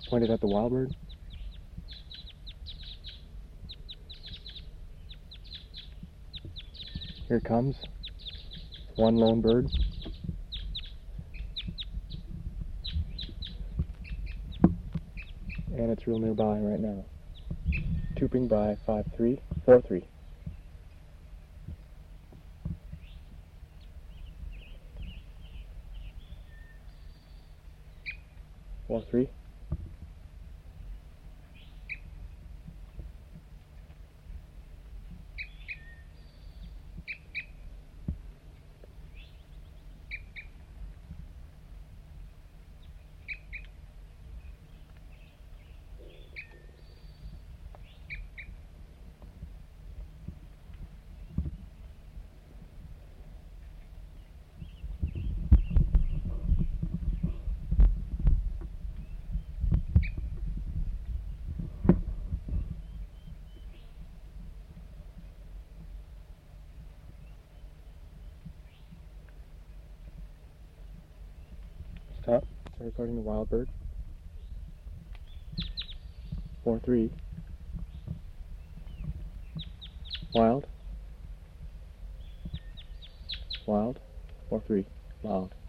Pointed at the wild bird. Here it comes. One lone bird. And it's real nearby right now. Trooping by 5-3, 4-3. 4-3. Stop. Start recording the wild bird. 4-3. Wild. Wild. 4-3. Wild.